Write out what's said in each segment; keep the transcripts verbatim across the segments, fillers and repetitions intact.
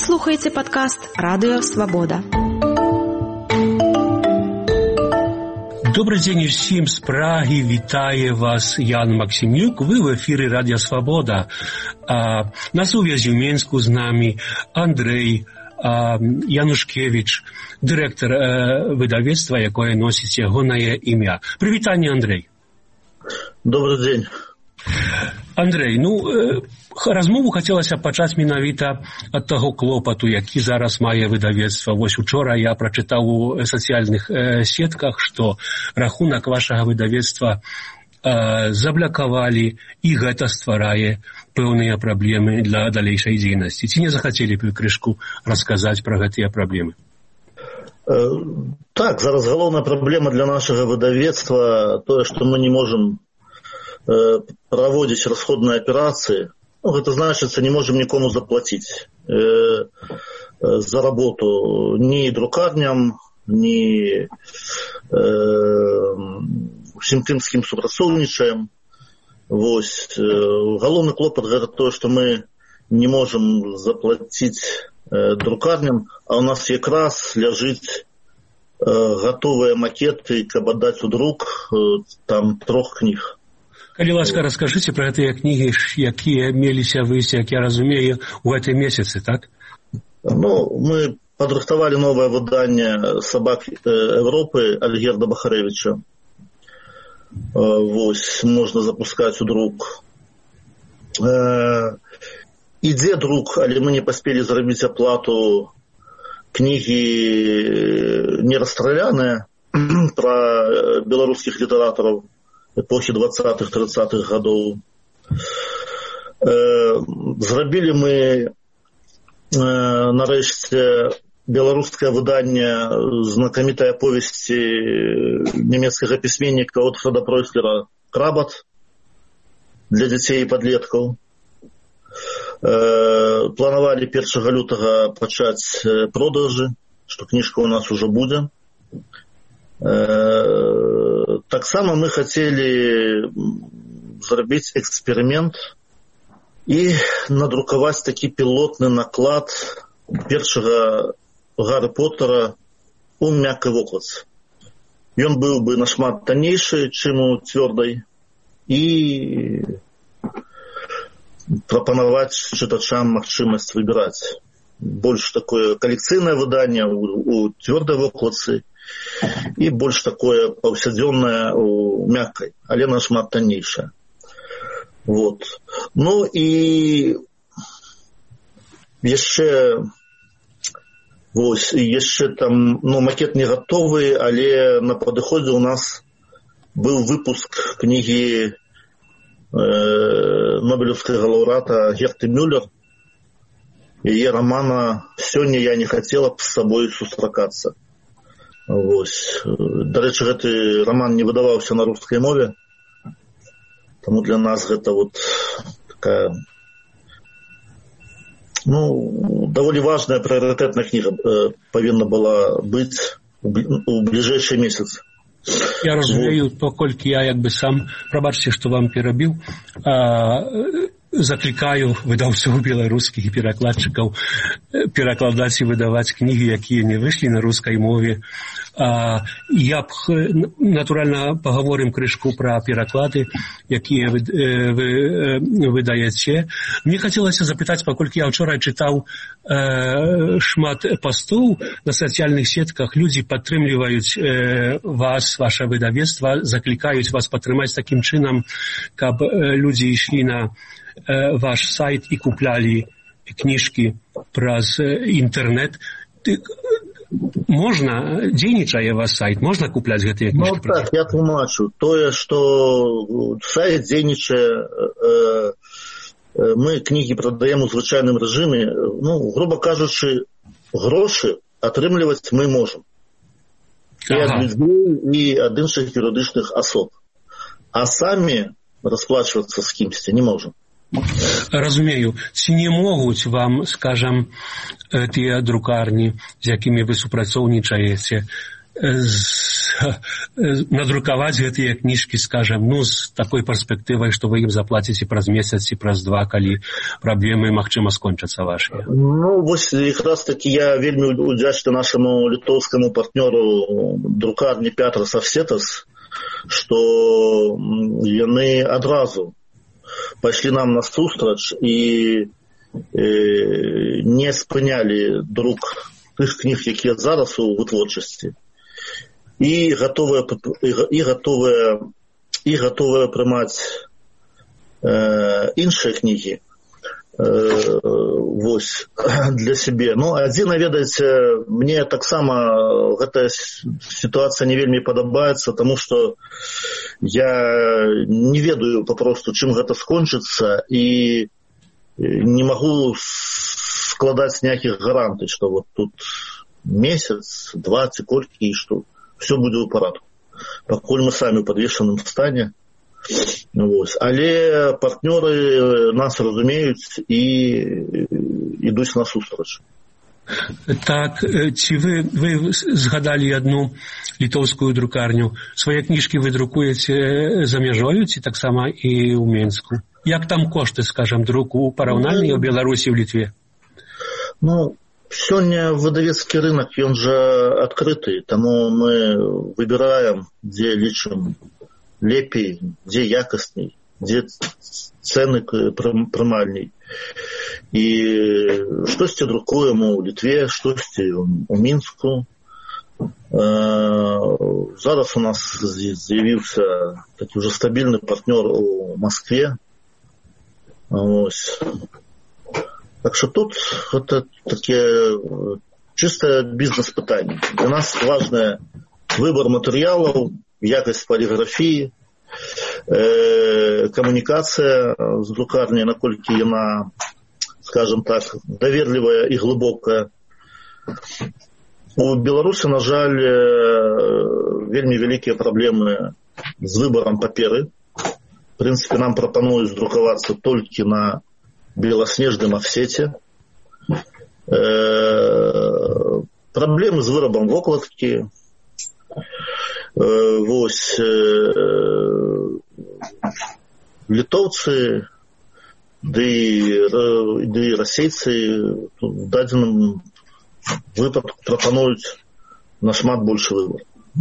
слухаеце падкаст «Радыё Свабода». Добрый день всем с Праги, вітає вас Ян Максимюк, вы в эфире Радио Свобода. А, на сувязі в Мінську з нами Андрей а, Янушкевич, директор а, видавецтва, якое носить ягонае імя. Привітанне, Андрей. Добрый день. Андрей, ну, размову хацелася пачаць менавіта ад таго клопату, які зараз мае выдавецтва. Вось учора я прачытаў у сацыяльных э, сетках, што рахунак вашага выдавецтва э, заблакавалі, і гэта стварае пэўныя праблемы для далейшай дзейнасці. Ці не захацелі б крышку расказаць пра гэтыя праблемы? Э, так, зараз галоўная праблема для нашага выдавецтва тое, што мы не можам проводить расходные операции, ну, это значит, не можем никому заплатить э, за работу ни друкарням, ни э, всем тем, с кем супрацоўнічаем. Вот. Галоўны клопат это то, что мы не можем заплатить э, друкарням, а у нас якраз ляжыць э, готовые макеты, каб аддаць у друк э, там трох кніг. Калі ласка, раскажыце пра гэтыя кнігі, якія меліся выйсці, як я разумею, у гэтым месяцы, так? Ну, мы падрыхтавалі новае выданне «Сабак Европы» Альгерда Бахаревича. Вось, можна запускаць у друк. Ідзе друк, але мы не паспелі зрабіць аплату. Кнігі не расстраляныя пра беларускіх літаратараў эпохи двадцатых-тридцатых годов. Э, зрабілі мы э, нарэшце беларускае выданне знакамітай аповесці нямецкага пісьменніка Отфреда Пройслера «Крабат» для дзяцей і падлеткаў. Э, планавалі першага лютага пачаць продажы, што кніжка у нас ужо будзе. Так само мы хотели зрабіць эксперимент и надрукаваць такі пилотный наклад першага Гарри Поттера у мяккай вокладцы. Ён быў бы нашмат таннейшы, чым у цвёрдай, и прапанаваць чытачам магчымасць выбіраць. Больш такое калекцыйнае выданне у, у цвёрдай вокладцы, и больше такое повседневное у мягкой, але нашмат таннейшее. Вот. Ну и еще вось, еще там, ну, макет не готовый, але на подходе у нас был выпуск книги э, Нобелевского лауреата Герты Мюллер, и романа «Сёння я не хотела б с собой сустракаться». Вось. До рэчы, гэты роман не выдаваўся на рускай мове, таму для нас гэта вот такая, ну, даволі важная прыярытэтная кніга э, павінна была быць у бліжэйшыя месяцы. Я разумею, вот. Паколькі я як бы сам, прабачце, што вам перабіў, а, заклікаю выдаўцоў беларускіх і перакладчыкаў перакладаць і выдаваць кнігі, якія не выйшлі на рускай мове. А, я б, натуральна, паговорым крышку пра пераклады, якія вы, вы, вы выдаяце. Мне хацелася запытаць, паколькі я ўчора чытаў э, шмат пастоў на сацыяльных сетках, людзі падтрымліваюць э, вас, ваше выдавецтва, заклікаюць вас падтрымаць такім чынам, каб э, людзі ішлі на э, ваш сайт і куплялі кніжкі праз інтэрнэт. Можна, дзейнічае вас сайт, можна купляць гэтыя кніжкі? Ну так, я тлумачу. Тое, што сайт дзейнічае, э, э, мы кнігі прадаем у звычайным рэжыме, ну, грубо кажучы, грошы атрымліваць мы можам. І ад людзей, і ад іншых юрыдычных асоб. А самі расплачвацца з кімсьці не можам. Разумею. Ці не могуць вам, скажам, тыя друкарні, з якімі вы супрацоўнічаеце, надрукаваць гэтыя кніжкі, скажем, ну, з такой перспектывай, што вы ім заплаціце праз месяц і праз два, калі праблемы, магчыма, скончацца вашыя? Ну, вось якраз такі я вельмі удзячны нашаму літоўскаму партнёру друкарні Петрас Авсетас, што яны адразу пайшлі нам насустрач і не спынялі друк тых кніг, якія зараз у вытворчасці, і гатовыя і гатовыя і гатовыя прымаць э, іншыя кнігі э, вось для сябе. Ну, адзіна, ведаеце, мне таксама гэтая сітуацыя не вельмі падабаецца, таму што я не ведаю папросту, чым гэта скончыцца, і не магу складаць ніякіх гарантый, што вот тут месяц, два ці колькі, і што все будзе ў парадку. Пакуль мы самі ў падвешаным стане. Вось. Але партнёры нас разумеюць і ідуць насустрач. Так, ці вы, вы згадалі одну літоўскую друкарню. Свае кніжкі вы друкуеце за мяжою ці таксама і ў Менску? Як там кошты, скажем, друку у параўнанні ў Беларусі і ў Літве? Ну, сёння выдавецкі рынок, ён жа адкрыты, таму мы выбіраем, дзе лічым лепей, дзе якасней, дзе цэны прымальней. І штосьці друкуем у Літве, штосьці у Мінску. Зараз у нас з'явіўся такі ўжо стабільны партнёр у Маскве. Ось. Так что тут это такие чисто бизнес-пытания. Для нас важно выбор материалов, якость полиграфии, э, коммуникация с друкарней, наколькі яна, скажем так, доверливая и глубокая. У Беларуси, на жаль, вельмі вялікія проблемы с выбором паперы. В принципе, нам пропонуют друкавацца толькі на беласнежным офсете. Э, проблемы з вырабам вокладкі. Э, вось э, літоўцы ды і расейцы в дадзеным выпадку прапануюць нашмат большы выбор.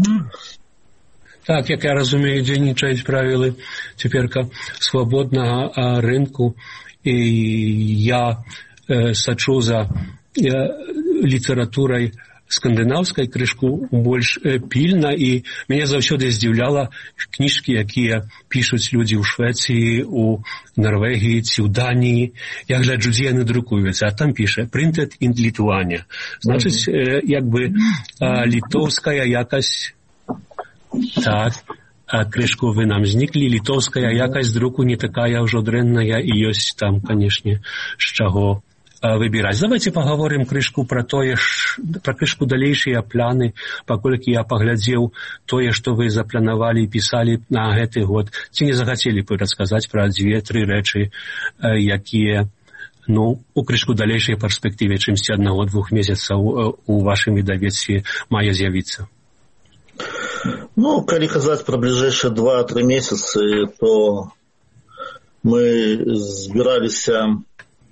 Так, як я разумею, дзейнічаюць правілы цяперка свабоднага рынку, і я э, сачу за э, літаратурай скандынаўскай крышку больш э, пільна, і мяне заўсёды здзіўляла кніжкі, якія пішуць людзі ў Швецыі, у Нарвегіі ці ў Даніі. Я гляджу, дзе яны друкуюцца, а там піша «Printed in Lithuania». Значыць, э, як бы э, літоўская якасць. Так, а крышку вы нам зніклі. Літоўская якасць друку не такая ўжо дрэнная, і ёсць там, канешне, з чаго выбіраць. Давайте паговорым крышку пра тое, пра крышку далейшыя планы, паколькі я паглядзеў тое, што вы запланавалі і пісалі на гэты год. Ці не захацелі б расказаць пра дзве-тры рэчы, якія, ну, у крышку далейшай перспектыве, чымсьці аднаго-двух месяцаў у вашым выдавецтве мае з'явіцца? Ну, калі казаць пра бліжэйшыя два-тры месяцы, то мы збіраліся э,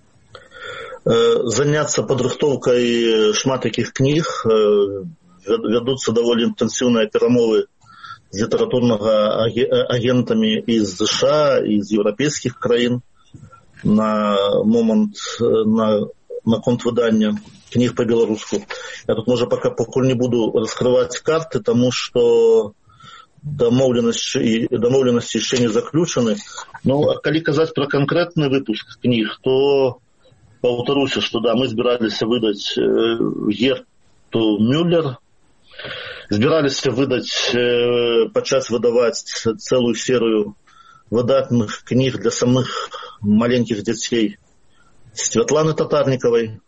заняцца падрыхтоўкай шмат якіх кніг. Э, вядуцца даволі інтэнсіўныя перамовы з літаратурнага агентамі і з ЗША, і з еўрапейскіх краін на момант, на наконт выдання кніг по-беларуску. Я тут, можа, пока пакуль не буду раскрываць карты, таму што дамоўленасці дамоўленасці яшчэ не заключаны. Ну, а калі казаць пра канкрэтны выпуск кніг, то паўтаруся, што да, мы збіраліся выдаць э, Герту Мюллер, збіраліся выдаць, э, пачаць выдаваць цэлую серыю выдатных кніг для самых маленькіх дзяцей Святланы Татарнікавай.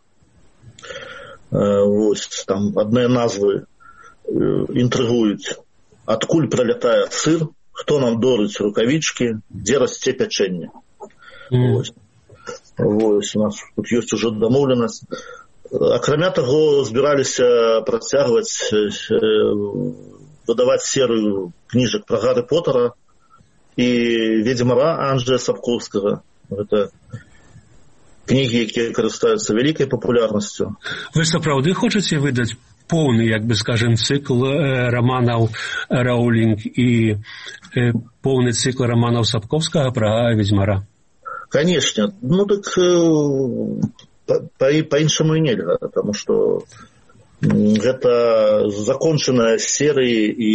Вось, там адныя назвы інтрыгуюць. Адкуль пралятае сыр, хто нам дорыць рукавічкі, дзе расце пячэнне. Mm. Вось. Вось, у нас тут ёсць ужо дамоўленасць. Акрамя таго, збіраліся працягваць выдаваць серыю кніжак пра Гарры Поттера і Ведзьмара Анджэя Сапковскага. Гэта кнігі, якія карыстаюцца вялікай папулярнасцю. Вы сапраўды хочаце выдаць поўны, як бы скажем, цыкл э, раманаў Роулінг і э, поўны цыкл раманаў Сапковскага пра Ведзьмара? Конечно. Ну так по-іншаму і нельга, потому что гэта закончаная серыя і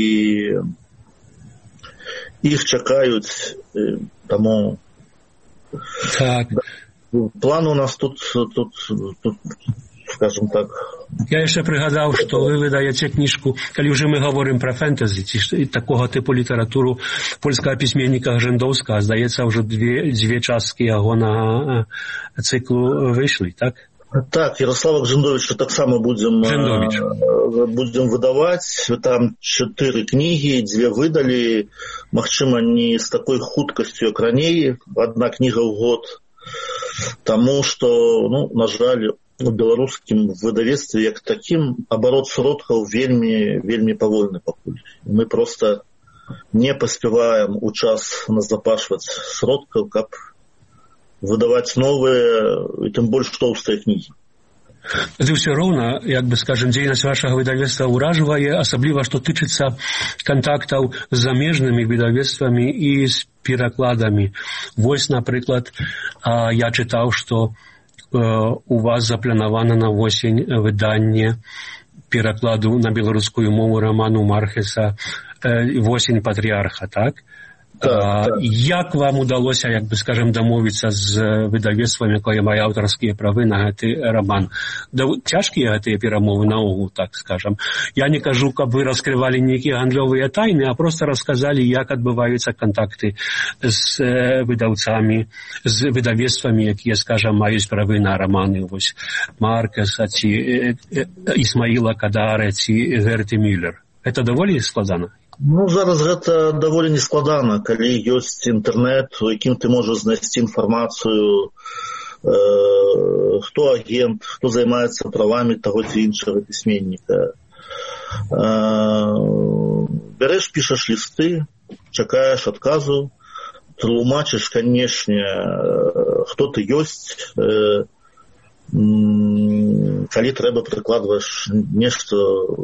іх чакаюць, таму так. План у нас тут, тут, тут, скажем так. Я яшчэ прыгадаў, што вы выдаеце кніжку, калі ўжо мы гаворым пра фэнтэзі, ці такога тыпу літаратуру польскага пісьменніка Гжэндоўскага, здаецца, ўжо две, дзве часткі яго на цыклу выйшлі, так? Так, Ярослава Гжэндовіча таксама будзем, будзем выдаваць. Там чатыры кнігі, дзве выдалі, магчыма, не з такой хуткасцю, як раней, адна кніга ў год. Таму што, ну, на жаль, у беларускім выдавецтве як такім абарот сродкаў вельмі, вельмі павольны пакуль. Мы проста не паспяваем у час назапашваць сродкаў, каб выдаваць новыя і тым больш тоўстыя кнігі. Ды ўсё роўна, як бы скажем, дзейнасць вашага выдавецтва ўражвае, асабліва што тычыцца кантактаў з замежнымі выдавецтвамі і з перакладамі. Вось, напрыклад, я чытаў, што у вас запланавана на восень выданне перакладу на беларускую мову раману Мархеса «Восень патрыарха», так? Так, так. Як вам удалося, як бы скажем, дамовіцца з выдавецтвам, якое мае аўтарскія правы на гэты раман? Да, цяжкія гэтыя перамовы наогул, так скажем. Я не кажу, каб вы раскрывалі нейкія гандлёвыя тайны, а проста расказалі, як адбываюцца кантакты з выдаўцамі, з выдавецтвамі, якія, скажем, маюць правы на раманы, вось Маркеса, ці Ісмаіла Кадара, ці Герты Мюллер. Гэта даволі складана? Ну, зараз гэта даволі нескладана, калі ёсць інтэрнэт, у якім ты можаш знайсці інфармацыю, э, хто агент, хто займаецца правамі таго ці іншага пісьменніка. Э, бярэш, пішаш лісты, чакаеш адказу, тлумачыш, канешне, хто ты ёсць, э, калі трэба, прыкладваеш нешта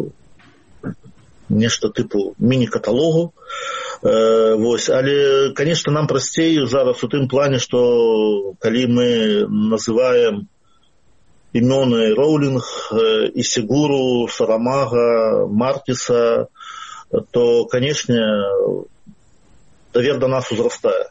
нешта тыпу міні-каталогу. Э, вось. Але, конечно, нам прасцей зараз у тым плане, што калі мы называем імёны Роулінг, э, і Сегуру, Сарамага, Маркеса, то, конечно, давер до нас узрастае.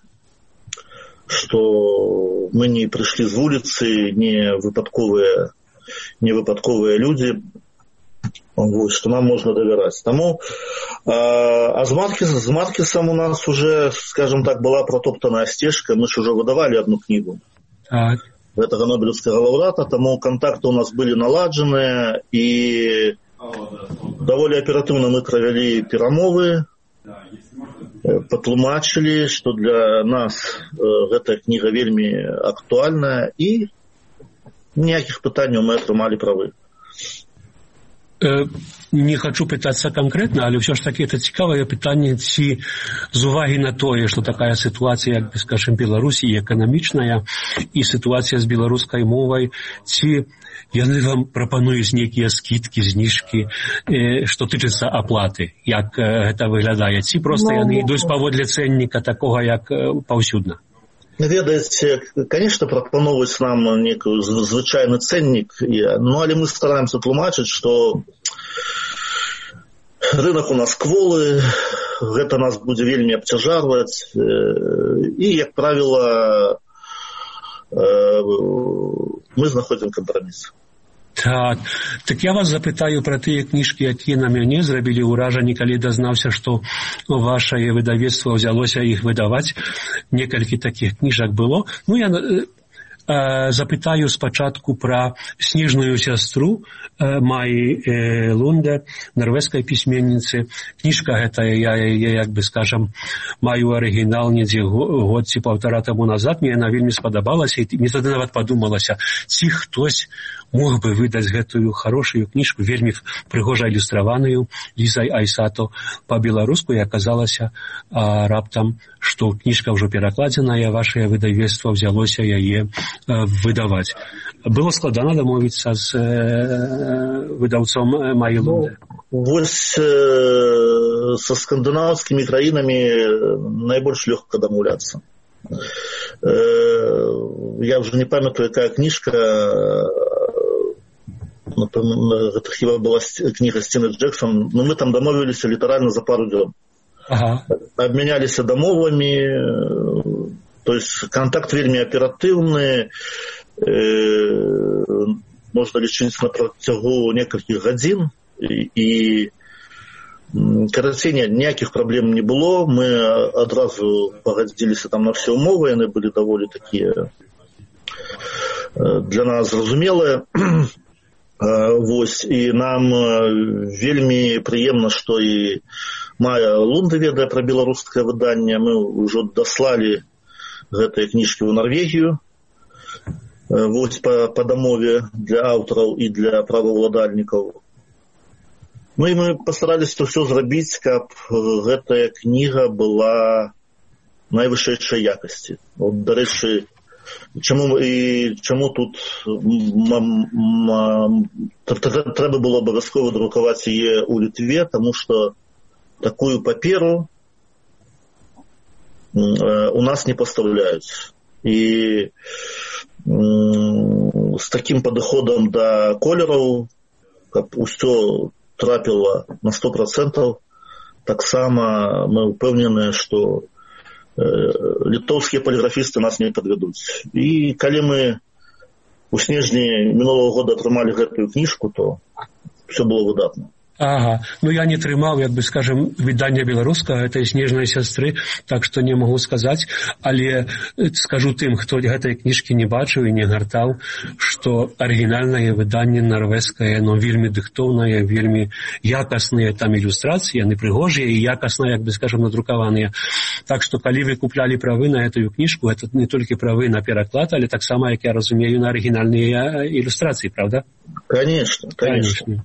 Што мы не прыйшлі з вуліцы, не выпадковыя, не выпадковыя людзі, вот, что нам можно доверять. Тому, а, а с, Маркес, с Маркесом у нас уже, скажем так, была протоптанная стежка. Мы же уже выдавали одну книгу. Так. Этого Нобелевского лауреата, тому контакты у нас были наладжены, и довольно оперативно мы провели перемовы, потлумачили, что для нас э, эта книга вельми актуальная, и никаких пытаний мы атрымалі правы. Не хочу пытацца канкрэтна, але ўсё ж такі это цікавае пытанне, ці з увагі на тое, што такая сітуацыя, як бы скажем, Беларусі эканамічная і сітуацыя з беларускай мовай, ці яны вам прапануюць нейкія скідкі, зніжкі, э, што тычыцца аплаты, як э, гэта выглядае, ці проста яны ідуць паводле цэнніка такога, як э, паўсюдна? Ведаеце, конечно, прапановваюць нам некую звычайны цэннік, ну, але мы стараемся тлумачыць, што рынок у нас кволы, гэта нас будзе вельмі абцяжарваць, і, як правіла, мы знаходзім кампраміс. Так, так я вас запытаю пра тыя кніжкі, якія на мяне зрабілі ўражанне, калі дазнаўся, што вашае выдавецтва ўзялося іх выдаваць. Некалькі такіх кніжак было. Ну, я э, запытаю спачатку пра снежную сястру э, Маі э, Лунде, нарвежскай пісьменніцы. Кніжка гэтая, я яе, як бы скажам, маю арыгінал недзе год ці паўтара таму назад. Мне яна вельмі спадабалася, і мне тады нават падумалася, ці хтось мог бы выдаць гэтую хорошую кніжку, вельмі прыгожа ілюстраваную Лізай Айсато па-беларуску, і аказалася а, раптам, што кніжка ўжо перакладзеная, вашае выдавецтва ўзялося яе а, выдаваць. Было складана дамовіцца з э, выдаўцом Майлунде? Ну, вось э, са скандынаўскімі краінамі найбольш лёгка дамаўляцца. Э, я уже не памятаю, якая кніжка, гэта хіба была кніга Сціны Джексон, но мы там дамовіліся літаральна за пару дзён. Ага. Абмяняліся дамовамі, то есть контакт вельмі аператыўны, можна лічыць на працягу некалькіх гадзін, і карацей, ніякіх праблем не было, мы адразу пагадзіліся там на все умовы, яны былі даволі такія для нас зразумелыя. Вось, і нам вельмі прыемна, што і Майя Лунде ведае пра беларускае выданне, мы ўжо даслалі гэтыя кніжкі ў Нарвегію, вось по, по дамове для аўтараў і для праваўладальнікаў. Ну і мы пастараліся ўсё зрабіць, каб гэтая кніга была найвышэйшай якасці. От, дарэчы, чаму, і, чаму тут трэба было абавязкова друкаваць яе ў Літве, таму што такую паперу у нас не пастаўляюць. І з такім падыходам да колераў, каб усё трапіла на сто процентаў, таксама мы ўпэўненыя, што літоўскія паліграфісты нас не падвядуць. І калі мы у снежні мінулого года атрымалі гэтую кніжку, то все было выдатна. Ага, ну я не трымаў, як бы скажем, выдання беларускага гэтай снежнай сястры, так што не магу сказаць, але скажу тым, хто гэтай кніжкі не бачыў і не гартаў, што арыгінальнае выданне нарвежскае, оно вельмі дыхтоўнае, вельмі якасныя там ілюстрацыі, яны прыгожыя і якасна, як бы скажем, надрукаваныя. Так што калі вы куплялі правы на гэтую кніжку, гэта не толькі правы на пераклад, але таксама, як я разумею, на арыгінальныя ілюстрацыі, правда? Конечно, конечно.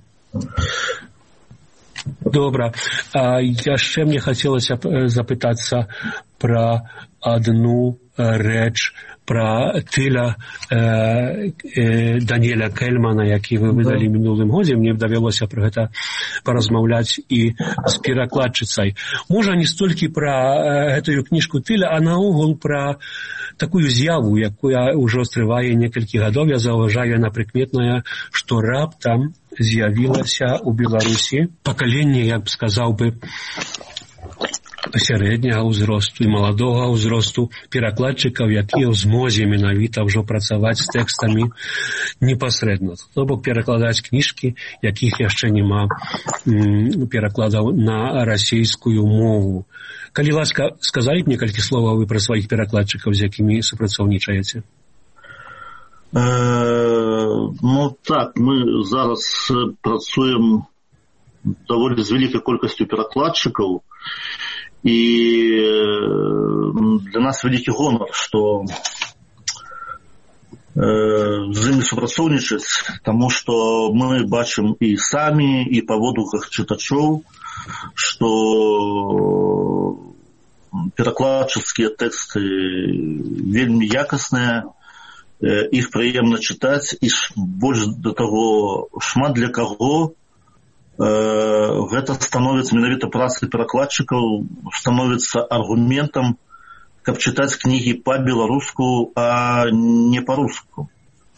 Добра. А яшчэ мне хацелася запытацца пра адну рэч, пра тыля э, э, Даніэля Кельмана, які вы выдалі да. мінулым годзе. Мне давялося пра гэта паразмаўляць і з перакладчыцай. Можа, не столькі пра э, гэтую кніжку тыля, а наогул пра такую з'яву, якая ўжо трывае некалькі гадоў. Я заўважаю, яна прыкметная, што раптам з'явілася ў Беларусі пакаленне, я б сказаў бы, сярэдняга ўзросту і маладога ўзросту перакладчыкаў, якія ў змозе менавіта ўжо працаваць з тэкстамі непасрэдна. То бок перакладаць кніжкі, якіх яшчэ няма м, перакладаў на расійскую мову. Калі ласка, сказалі б некалькі словаў вы пра сваіх перакладчыкаў, з якімі супрацоўнічаеце? Ну так, мы зараз працуем даволі з вялікай колькасцю перакладчыкаў, і для нас вялікі гонар, што з імі супрацоўнічаць, таму што мы бачым і самі, і па водгуках чытачоў, што перакладчыцкія тэксты вельмі якасныя, іх прыемна чытаць, і больш да таго, шмат для каго гэта становіцца, менавіта працы перакладчыкаў, становіцца аргументам, каб чытаць кнігі па-беларуску, а не па-руску.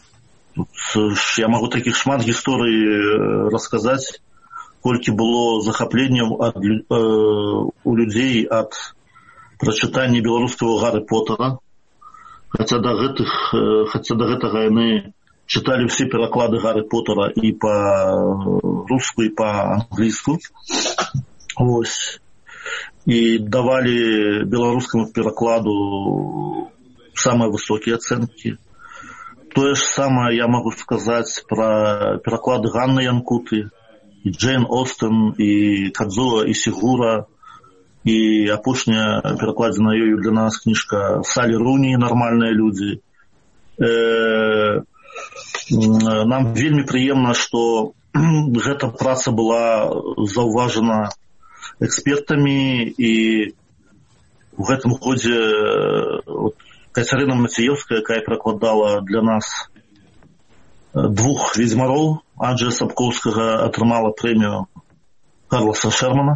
Я магу такіх шмат гісторый расказаць, колькі было захапленняў ад, э, у людзей ад прачытання беларускага Гарры Поттера, хаця да гэтых, хаця да гэтага яны чыталі ўсе пераклады Гарры Поттера і па-руску, і па-англійску. Ось. І давалі беларускаму перакладу самыя высокія ацэнкі. Тое ж самае я магу сказаць пра пераклады Ганны Янкуты, і Джейн Остен, і Кадзуа, і Сігура, і апошняя перакладзена ёю для нас кніжка Салі Руні «Нармальныя людзі». Э, нам вельмі прыемна, што гэта праца была заўважана экспертамі, і у гэтым годзе Кацярына Маціеўская, якая пракладала для нас двух ведзьмароў, Анджэя Сапкоўскага, атрымала прэмію Карласа Шермана.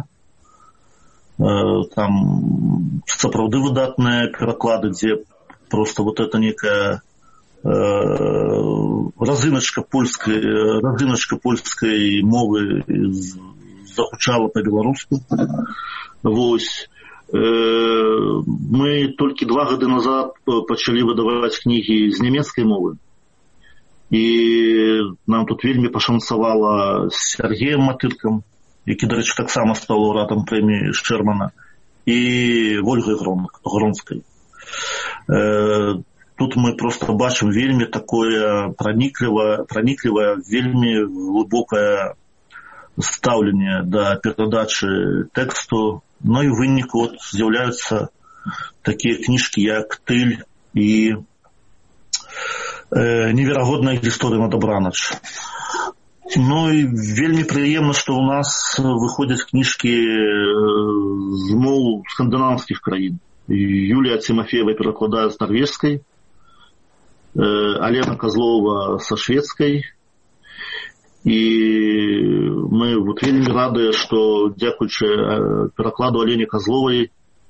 Там сапраўды выдатныя пераклады, дзе просто вот это некая разыначка польскай, разыначка польскай мовы загучала па-беларуску. Вось. Мы толькі два гады назад пачалі выдаваць кнігі з нямецкай мовы. І нам тут вельмі пашанцавала з Сергеем Матыркам, які, дарэчы, таксама стаў лаўрэатам прэміі Шермана, і Вольгай Гронскай. Тут мы просто бачым вельмі такое праніклівае, праніклівае, вельмі глыбокае стаўленне да перадачы тэксту. Ну і ў выніку от з'яўляюцца такія кніжкі, як «Тыль» і э, «Неверагодная гісторыя на Дабранач». Ну і вельмі прыемна, што ў нас выходзяць кніжкі з моў скандынаўскіх краін. Юлія Тимофеева перакладае з нарвежскай, Алена Козлова са шведскай. І мы вот вельмі радыя, што дзякуючы перакладу Алене Козловай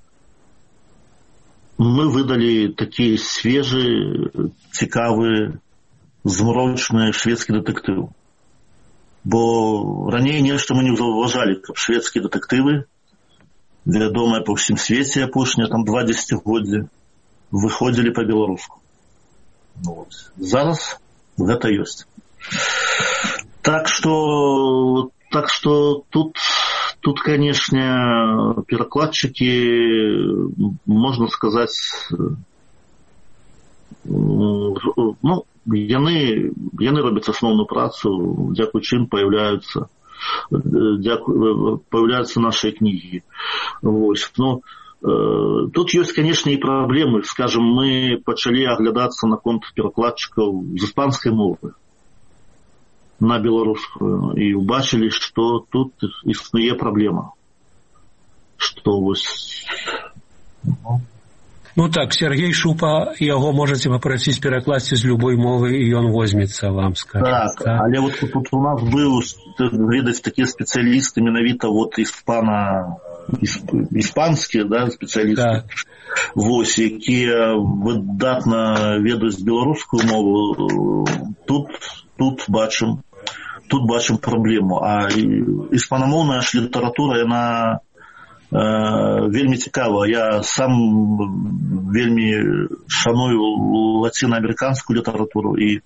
мы выдалі такі свежы, цікавы, змрочны шведскі дэтэктыў. Бо раней нешта мы не заўважалі, каб шведскія дэтэктывы, вядомыя па ўсім свеце апошнія там два дзесяцігоддзі, выходзілі па-беларуску. Ну, вот. Зараз гэта ёсць. Так што, так што тут, тут, канешне, перакладчыкі, можна сказаць, ну, Яны, яны робяць асноўную працу, дзякуючы ім паяўляюцца, дзяку, паяўляюцца нашыя кнігі. Вось. Ну, э, тут ёсць, канешне, і праблемы. Скажем, мы пачалі аглядацца наконт перакладчыкаў з іспанскай мовы на беларускую і ўбачылі, што тут існуе праблема. Што вось... Ну так, Сергей Шупа, яго можаце папрасіць перакласці з любой мовы, і ён возьмецца вам, скажем. Так, так? Але вот тут у нас быў, ведаць, такія спецыялісты, менавіта вот іспана, іспанскія, да, спецыялісты. Так. Вось, якія выдатна ведаюць беларускую мову. Тут, тут бачым, тут бачым праблему. А іспанамоўная ж літаратура, яна вельмі цікава. Я сам вельмі шаную лацінаамерыканскую літаратуру і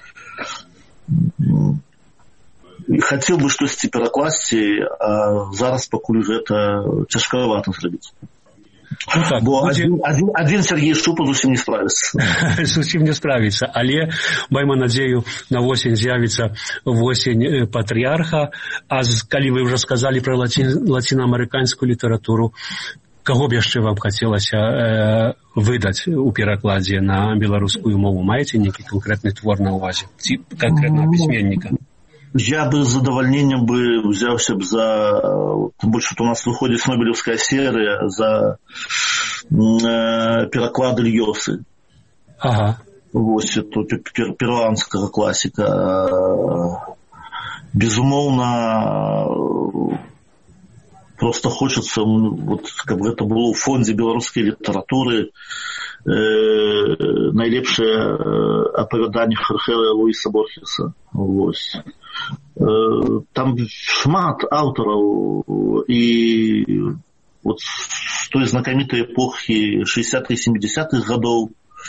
хацеў бы штосьці перакласці, а зараз пакуль гэта цяжкавата зрабіць. Ну, так, бо будзе... один, один, один Сергей Шупа зусім не справіцца. Зусім не справіцца, але маем надзею, на восень з'явіцца восень патрыарха. А калі вы ўжо сказалі пра лаці... лацінаамерыканскую літаратуру, каго б яшчэ вам хацелася э, выдаць у перакладзе на беларускую мову? Маеце нейкі канкрэтны твор на ўвазе? Ці канкрэтнага пісьменніка? Я бы с задовольнением бы взялся бы за, тем больше, что у нас выходит Нобелевская серия, за э, переклад Ильёсы. Ага. Вот, это пер, перуанского классика. Безумовно, просто хочется, вот, как бы это было в фонде белорусской литературы, э, найлепшее апавяданне Хорхе Луиса Борхеса. Вот. Там шмат аўтараў, і вот з той знакамітай эпохі шэсцідзятых-сямідзясятых гадоў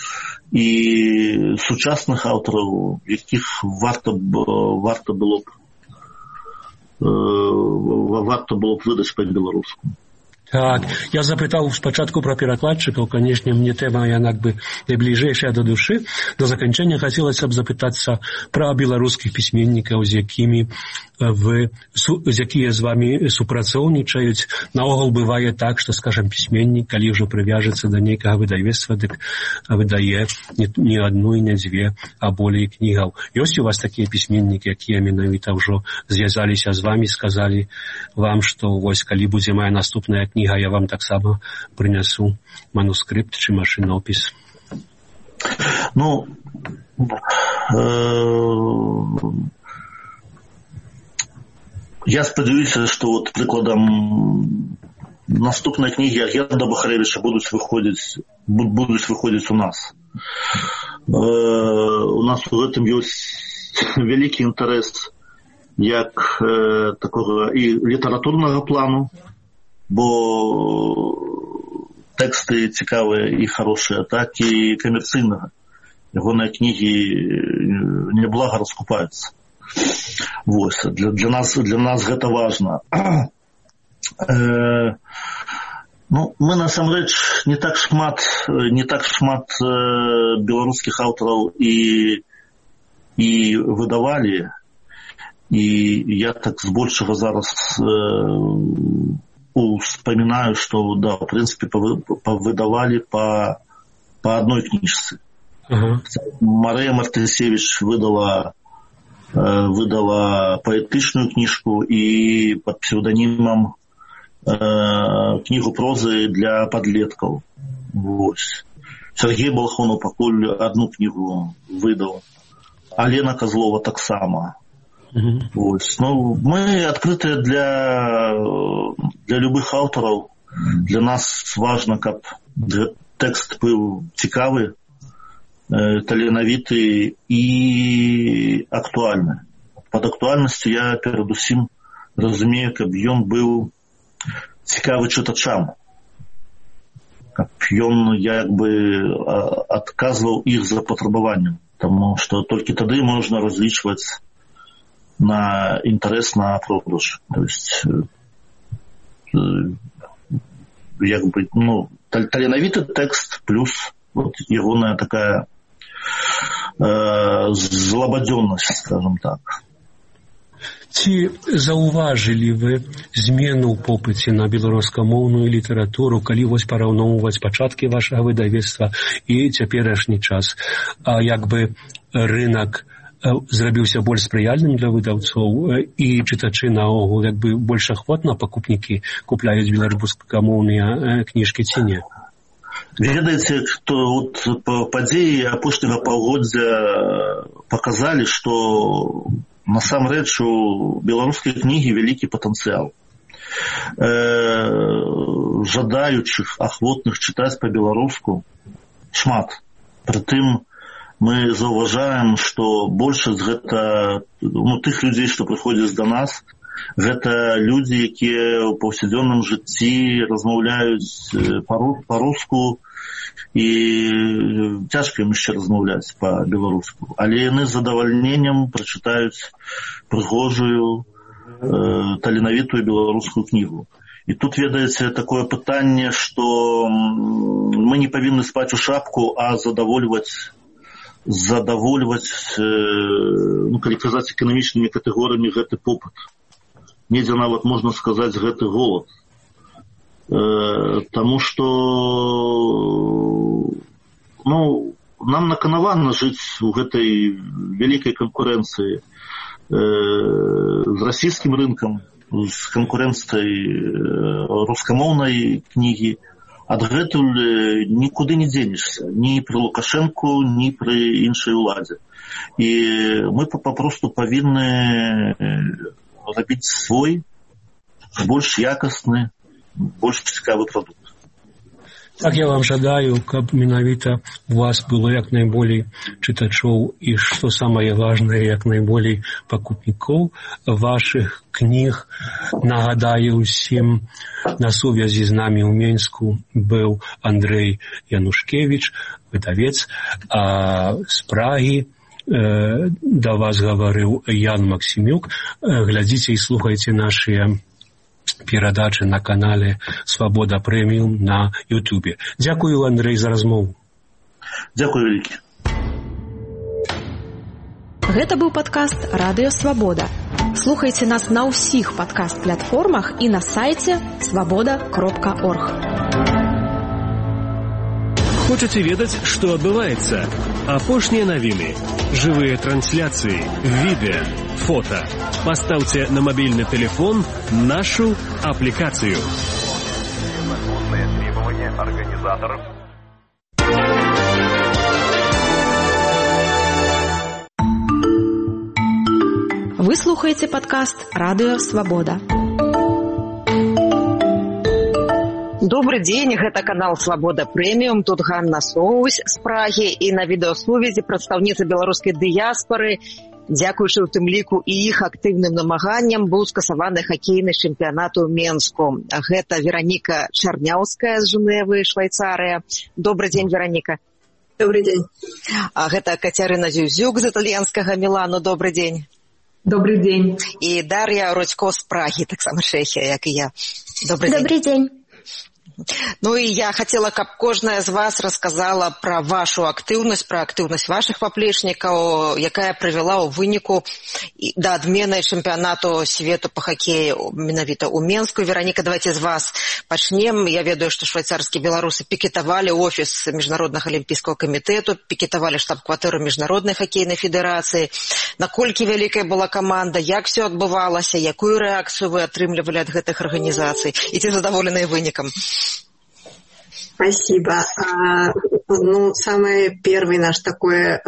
і сучасных аўтараў, якіх варта варта было б варта было б выдаць па-беларуску. Так, я запытаў спачатку пра перакладчыкаў, канешне, мне тэма як бы найбліжэйшая да душы. Да заканчэння хацелася б запытацца пра беларускіх пісьменнікаў, з якімі вы, з якія з вамі супрацоўнічаюць. Наогул бывае так, што, скажам, пісьменнік, калі ўжо прывяжацца да нейкага выдавецтва, дык выдае не, не адну і не дзве, а болей кнігаў. Ёсць у вас такія пісьменнікі, якія менавіта ўжо звязаліся з вамі, сказалі вам, што вось, калі будзе моя наступная кніга, я вам таксама прынясу манускрипт чи машинопис. Ну, э, я спадзяюся, што вот прыкладам наступныя кнігі Агенда Бахаревича будуць выходзіць будуць выходзіць у нас. Э, у нас у гэтым ёсць вялікі інтарэс як э, такога і літаратурнага плану, бо тэксты цікавыя і хорошыя, так і камерцыйнага. Ягоныя кнігі няблага раскупаюцца. Вось, для, для, нас, для нас гэта важна. Э, ну, мы насамрэч не так шмат, не так шмат э, беларускіх аўтараў і, і выдавалі, і я так збольшага зараз э, успоминаю, что, да, в принципе, повыдавали по, по одной книжце. Uh-huh. Мария Мартынсевич выдала, э, выдала поэтичную книжку и под псевдонимом э, книгу прозы для подлетков. Вот. Сергей Балхонов покуль одну книгу выдал. А Лена Козлова так само. Mm-hmm. Вот. Ну, мы открыты для, для любых аўтараў. Для нас важно, каб тэкст быў цікавы, э, таленавіты і актуальны. Под актуальнасцю я перадусім разумею, каб ён быў цікавы чытачам. Каб ён як бы адказваў іх запатрабаванням. Таму што толькі тады можна разлічваць на интерес на продаж. То есть э, як бы, ну, таленавіты тэкст плюс вот ягоная такая э, злабадзённасць, скажем так. Ці заўважылі вы змену ў попыце на беларускамоўную літаратуру, калі вось параўноўваць пачаткі вашага выдавецтва і цяперашні час? А як бы рынок зрабіўся больш спрыяльным для выдаўцоў і чытачы наогул як бы больш ахвотна пакупнікі купляюць беларускамоўныя кніжкі ці не? Ведаеце, што вот падзеі апошняга паўгоддзя паказалі, што насамрэч у беларускай кнігі вялікі патэнцыял. Э, жадаючых, ахвотных чытаць па-беларуску шмат. Прытым мы заўважаем, што большасць гэта, ну, тых людзей, што прыходзяць да нас, гэта людзі, якія ў паўсядзённым жыцці размаўляюць па-руску і цяжка ім яшчэ размаўляць па-беларуску. Але яны з задавальненнем прачытаюць прыгожую, э, таленавітую беларускую кнігу. І тут, ведаеце, такое пытанне, што мы не павінны спаць у шапку, а задавольваць задавольваць, э, ну, калі казаць эканамічнымі катэгорыямі, гэты попыт. Недзе нават можна сказаць гэты голад. Э, таму што, ну, нам наканавана жыць у гэтай вялікай канкурэнцыі э, з расійскім рынкам, з канкурэнцыяй э, рускамоўнай кнігі. Адгэтуль нікуды не дзенешся, ні пры Лукашэнку, ні пры іншай уладзе. І мы папросту павінны рабіць свой, больш якасны, больш цікавы прадукт. Так я вам жадаю, каб менавіта у вас было як найболей чытачоў і, што самае важнае, як найболей пакупнікоў вашых кніг. Нагадаю ўсім, на сувязі з намі ў Менску быў Андрэй Янушкевіч, выдавец, а з Прагі э, да вас гаварыў Ян Максімюк. Глядзіце і слухайце нашыя перадачы на канале «Свобода Премиум» на Ютубе. Дякую, Андрей, за размову. Дякую вялікі. Гэта быў падкаст «Радыё Свабода». Слухайце нас на ўсіх падкаст-платформах і на сайце свабода кропка орг. Хочаце ведаць, што адбываецца? Апошнія навіны, жывыя трансляцыі, відэа, фота. Пастаўце на мабільны тэлефон нашу аплікацыю. Законные требования организаторов. Вы слухаеце падкаст «Радыё Свабода». Добрый день, гэта канал «Свобода Премиум». Тут Ганна Соусь з Прагі і на відэасувязі прадстаўніца беларускай дыяспары. Дзякуючы ў тым ліку і іх актыўным намаганням быў скасаваны хакейны чэмпіянат у Менску. Гэта Вераніка Чарняўская з Жэневы, Швайцарыя. Добрый дзень, Вераніка. Добрый дзень. А гэта Кацярына Зюзюк з італьянскага Мілану. Добрый дзень. Добрый дзень. І Дар'я Родзько з Прагі, таксама Чэхія, як і я. Добрый дзень. Добрый дзень. Ну і я хацела, каб кожная з вас расказала пра вашу актыўнасць, пра актыўнасць вашых паплечнікаў, якая прывяла ў выніку да адмены чэмпіянату свету па хакеі менавіта ў Менску. Вераніка, давайте з вас пачнем. Я ведаю, што швайцарскія беларусы пікетавалі офіс Міжнароднага алімпійскага камітэту, пікетавалі штаб-кватэру Міжнароднай хакейнай федэрацыі. Наколькі вялікая была каманда, як все адбывалася, якую рэакцыю вы атрымлівалі ад гэтых арганізацый і ці задаволеныя вынікам? Спасибо. А, ну, самый первый наш такой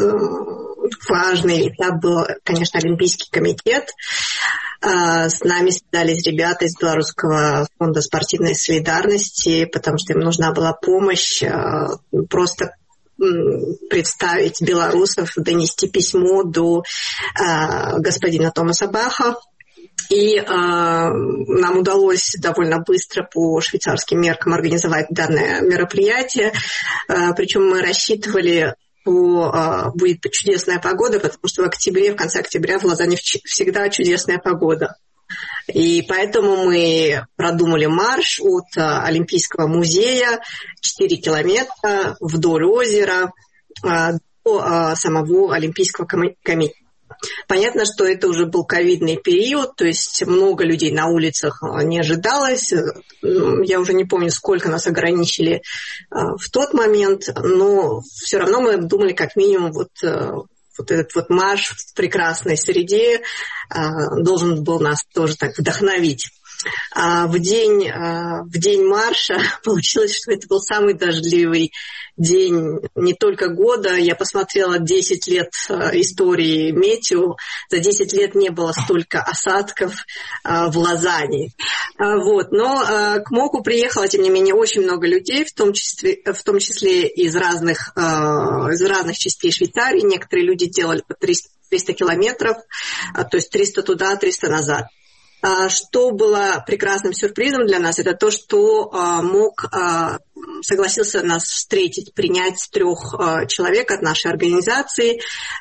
важный этап был, конечно, Олимпийский комитет. А, с нами связались ребята из Белорусского фонда спортивной солидарности, потому что им нужна была помощь а, просто представить белорусов, донести письмо до а, господина Томаса Баха. И э, нам удалось довольно быстро по швейцарским меркам организовать данное мероприятие. Э, причем мы рассчитывали, что э, будет чудесная погода, потому что в октябре, в конце октября в Лозанне всегда чудесная погода. И поэтому мы продумали марш от э, Олимпийского музея четыре километра вдоль озера э, до э, самого Олимпийского комитета. Понятно, что это уже был ковидный период, то есть много людей на улицах не ожидалось. Я уже не помню, сколько нас ограничили в тот момент, но все равно мы думали, как минимум, вот, вот этот вот марш в прекрасной среде должен был нас тоже так вдохновить. А в день, в день марша получилось, что это был самый дождливый день не только года. Я посмотрела десять лет истории метео. За десять лет не было столько осадков в Лозанне. Вот. Но к МОКу приехало, тем не менее, очень много людей, в том числе, в том числе из разных, из разных частей Швейцарии. Некоторые люди делали по триста километров, то есть триста туда, триста назад. Что было прекрасным сюрпризом для нас, это то, что МОК согласился нас встретить, принять трех человек от нашей организации.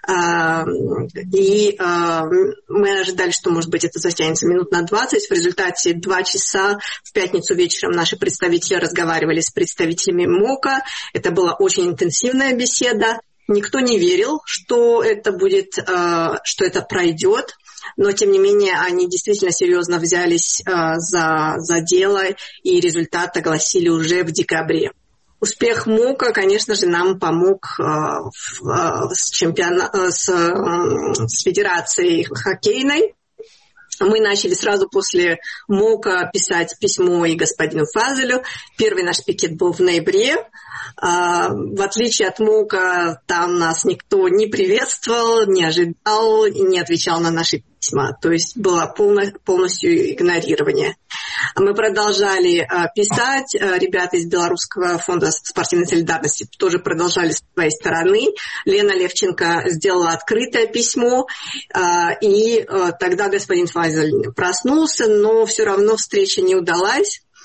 И мы ожидали, что, может быть, это затянется минут на двадцать. В результате два часа в пятницу вечером наши представители разговаривали с представителями МОКа. Это была очень интенсивная беседа. Никто не верил, что это будет, что это пройдет. Но, тем не менее, они действительно серьезно взялись э, за, за дело, и результат огласили уже в декабре. Успех МОКа, конечно же, нам помог э, в, э, с, чемпиона... э, с, э, с федерацией хоккейной. Мы начали сразу после МОКа писать письмо и господину Фазелю. Первый наш пикет был в ноябре. В отличие от МОКа, там нас никто не приветствовал, не ожидал и не отвечал на наши письма. То есть было полностью игнорирование. Мы продолжали писать. Ребята из Белорусского фонда спортивной солидарности тоже продолжали с своей стороны. Лена Левченко сделала открытое письмо. И тогда господин Фазель проснулся, но все равно встреча не удалась.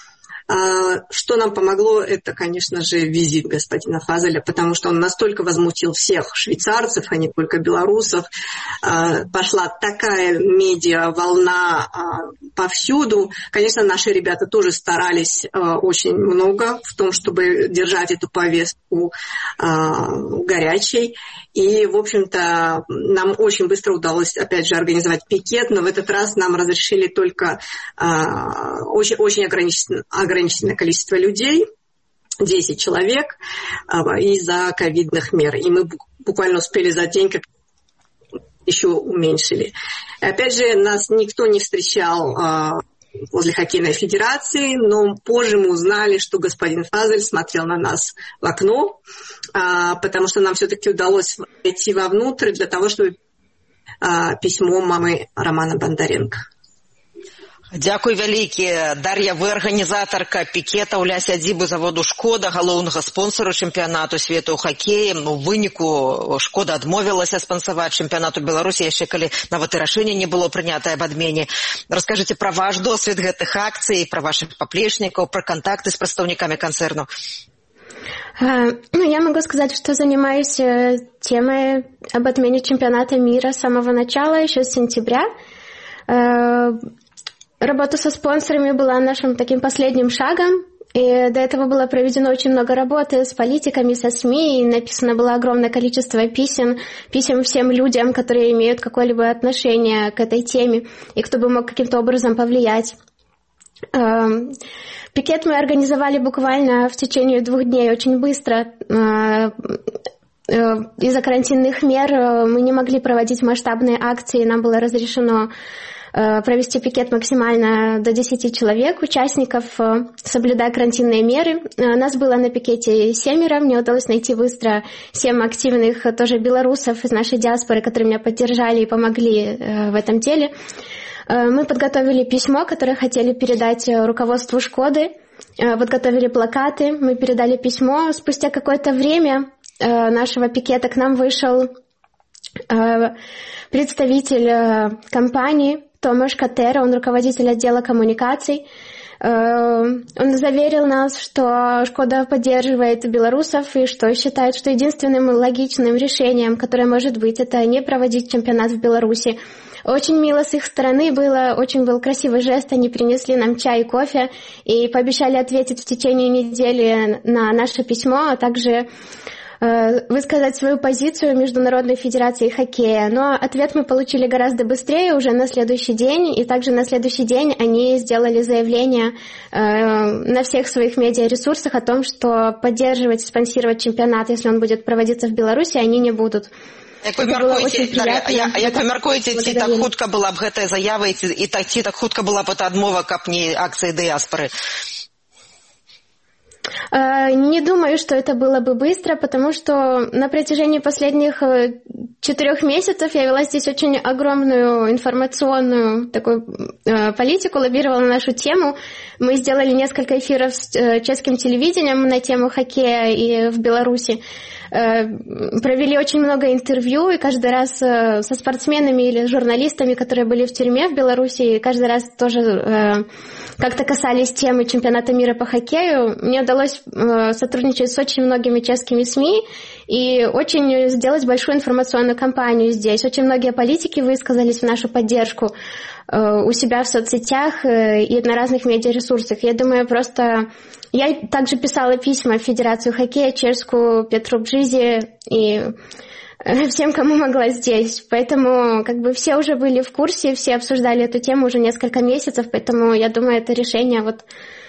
Что нам помогло, это, конечно же, визит господина Фазеля, потому что он настолько возмутил всех швейцарцев, а не только белорусов. Пошла такая медиа-волна повсюду. Конечно, наши ребята тоже старались очень много в том, чтобы держать эту повестку горячей. И, в общем-то, нам очень быстро удалось, опять же, организовать пикет, но в этот раз нам разрешили только очень, очень ограниченное, ограниченное количество людей, десять человек, из-за ковидных мер. И мы буквально успели за день как еще уменьшили. Опять же, нас никто не встречал возле хоккейной федерации, но позже мы узнали, что господин Фазель смотрел на нас в окно, потому что нам все-таки удалось войти вовнутрь для того, чтобы письмо мамы Романа Бондаренко. Дзякуй вялікі. Дар'я, вы арганізатарка пікета ў ля сядзібы заводу «Шкода», галоўнага спонсору чэмпіянату свету ў хакеі. У выніку «Шкода» адмовілася спансаваць чэмпіянату Беларусі, яшчэ калі нават і рашэнне не было прынятае аб адмене. Раскажыце пра ваш досвед гэтых акцый, пра вашых паплечнікаў, пра кантакты з прадстаўнікамі канцэрну. Ну, я могу сказать, что занимаюсь темой об отмене чемпионата мира с самого начала, еще с сентября. Работа со спонсорами была нашим таким последним шагом, и до этого было проведено очень много работы с политиками, со СМИ, и написано было огромное количество писем, писем всем людям, которые имеют какое-либо отношение к этой теме, и кто бы мог каким-то образом повлиять. Пикет мы организовали буквально в течение двух дней, очень быстро. Из-за карантинных мер мы не могли проводить масштабные акции, нам было разрешено провести пикет максимально до десяти человек, участников, соблюдая карантинные меры. Нас было на пикете семеро, мне удалось найти быстро семь активных тоже белорусов из нашей диаспоры, которые меня поддержали и помогли в этом деле. Мы подготовили письмо, которое хотели передать руководству «Шкоды», подготовили плакаты, мы передали письмо. Спустя какое-то время нашего пикета к нам вышел представитель компании Томаш Катера, он руководитель отдела коммуникаций. Он заверил нас, что «Шкода» поддерживает белорусов и что считает, что единственным логичным решением, которое может быть, это не проводить чемпионат в Беларуси. Очень мило с их стороны было, очень был красивый жест, они принесли нам чай и кофе и пообещали ответить в течение недели на наше письмо, а также высказать свою позицию Международной Федерации Хоккея. Но ответ мы получили гораздо быстрее, уже на следующий день, и также на следующий день они сделали заявление э, на всех своих медиаресурсах о том, что поддерживать, спонсировать чемпионат, если он будет проводиться в Беларуси, они не будут. Як вы мяркуеце, як вы мяркуеце, ці так хутка была б гэтая заява, і так, ці так хутка была б эта адмова, каб не акцыі дыяспоры? Не думаю, что это было бы быстро, потому что на протяжении последних четырех месяцев я вела здесь очень огромную информационную такую политику, лоббировала нашу тему. Мы сделали несколько эфиров с чешским телевидением на тему хоккея и в Беларуси. Провели очень много интервью, и каждый раз со спортсменами или журналистами, которые были в тюрьме в Беларуси, каждый раз тоже как-то касались темы чемпионата мира по хоккею. Мне удалось сотрудничать с очень многими чешскими СМИ и очень сделать большую информационную кампанию здесь. Очень многие политики высказались в нашу поддержку у себя в соцсетях и на разных медиаресурсах. Я думаю, просто... Я также писала письма в Федерацию хоккея, чешскую, Петру Бжизе и всем, кому могла здесь. Поэтому как бы все уже были в курсе, все обсуждали эту тему уже несколько месяцев, поэтому я думаю, это решение вот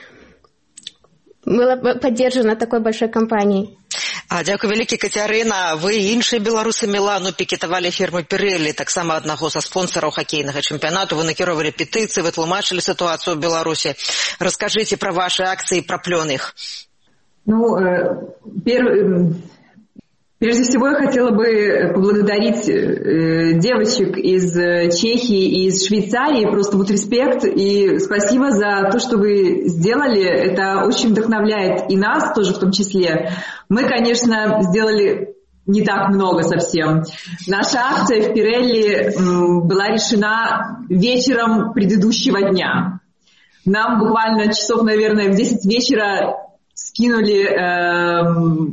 было поддержано такой большой кампанией. А дзякуй вялікі, Кацярына. Вы і іншыя беларусы Мілану пікетавалі фірмы Пірэлі, таксама аднаго са спонсараў хакейнага чэмпіянату. Вы накіровалі петыцыі, вы тлумачылі сітуацыю ў Беларусі. Раскажыце пра ваши акцыі, пра плён іх. Ну, первый... Прежде всего, я хотела бы поблагодарить девочек из Чехии и из Швейцарии. Просто вот респект и спасибо за то, что вы сделали. Это очень вдохновляет и нас тоже в том числе. Мы, конечно, сделали не так много совсем. Наша акция в Пирелли была решена вечером предыдущего дня. нам буквально часов, наверное, в десять вечера скинули э,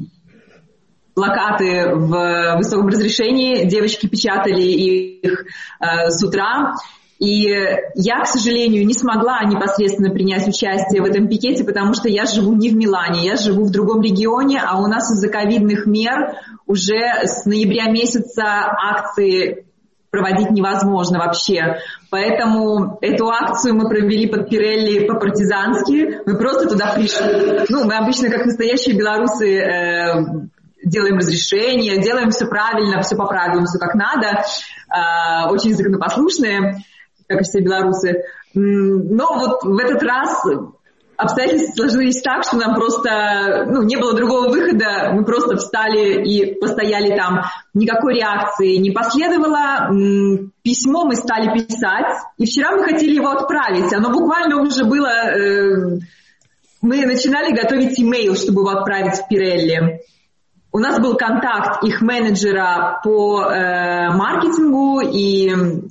плакаты в высоком разрешении, девочки печатали их э, с утра. И я, к сожалению, не смогла непосредственно принять участие в этом пикете, потому что я живу не в Милане, я живу в другом регионе, а у нас из-за ковидных мер уже с ноября месяца акции проводить невозможно вообще. Поэтому эту акцию мы провели под Пирелли по-партизански. Мы просто туда пришли. Ну, мы обычно, как настоящие белорусы, э, делаем разрешение, делаем все правильно, все по правилам, все как надо. Э, очень законопослушные, как и все белорусы. Но вот в этот раз обстоятельства сложились так, что нам просто ну, не было другого выхода. Мы просто встали и постояли там. Никакой реакции не последовало. Письмо мы стали писать. И вчера мы хотели его отправить. Оно буквально уже было... Э, мы начинали готовить имейл, чтобы его отправить в Пирелли. У нас был контакт их менеджера по э, маркетингу и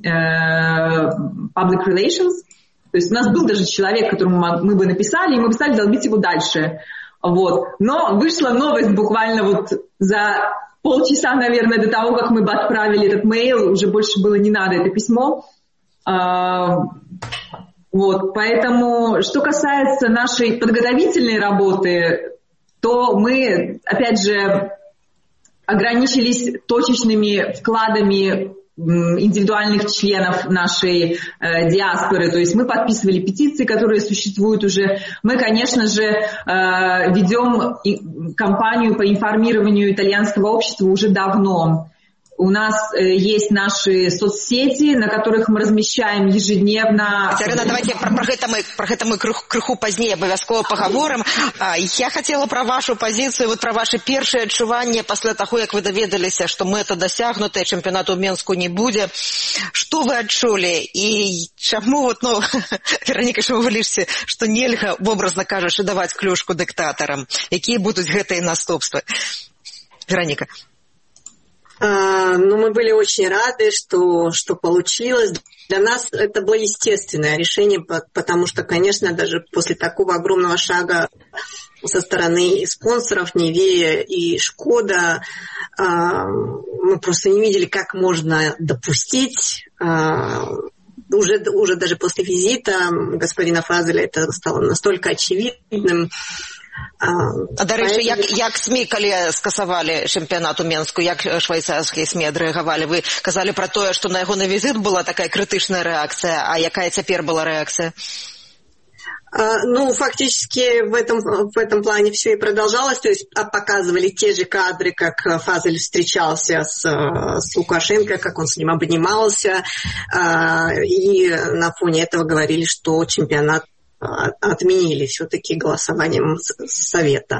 э, public relations. То есть у нас был даже человек, которому мы бы написали, и мы бы стали долбить его дальше. Вот. Но вышла новость буквально вот за полчаса, наверное, до того, как мы бы отправили этот мейл. Уже больше было не надо это письмо. А, вот. Поэтому, что касается нашей подготовительной работы, то мы, опять же, ограничились точечными вкладами индивидуальных членов нашей э, диаспоры. То есть мы подписывали петиции, которые существуют уже. Мы, конечно же, э, ведем и, кампанию по информированию итальянского общества уже давно. У нас э, есть наши соцсети, на которых мы размещаем ежедневно... Катерина, давайте про, про гэта мы, про гэта мы крыху, крыху пазней абавязкова пагаворым. А, я хотела про вашу позицию, вот про ваши першие адчуванні пасля таго, як вы даведаліся, што мэта дасягнутая, чэмпіянату ў Менску не будзе. Што вы адчулі? І чаму, вот, ну, Вероніка, чаму вы лічыце, што нельга, образно кажучы, даваць клюшку дыктатарам? Якія будуць гэтыя наступствы? Вероніка. Ну, мы были очень рады, что, что получилось. Для нас это было естественное решение, потому что, конечно, даже после такого огромного шага со стороны и спонсоров, Невея и Шкода, мы просто не видели, как можно допустить. Уже, уже даже после визита господина Фазеля это стало настолько очевидным. А, дарэчы, як, як СМІ, калі скасавалі чэмпіянат у Менску, як швейцарскія СМІ адрэагавалі? Вы казалі пра тое, што на ягоны візіт была такая крытычная рэакцыя, а якая цяпер была рэакцыя? Ну, фактически в этом, в этом плане все и продолжалось, то есть показывали те же кадры, как Фазель встречался с, с Лукашенко, как он с ним обнимался, и на фоне этого говорили, что чемпионат отменили все-таки голосованием Совета.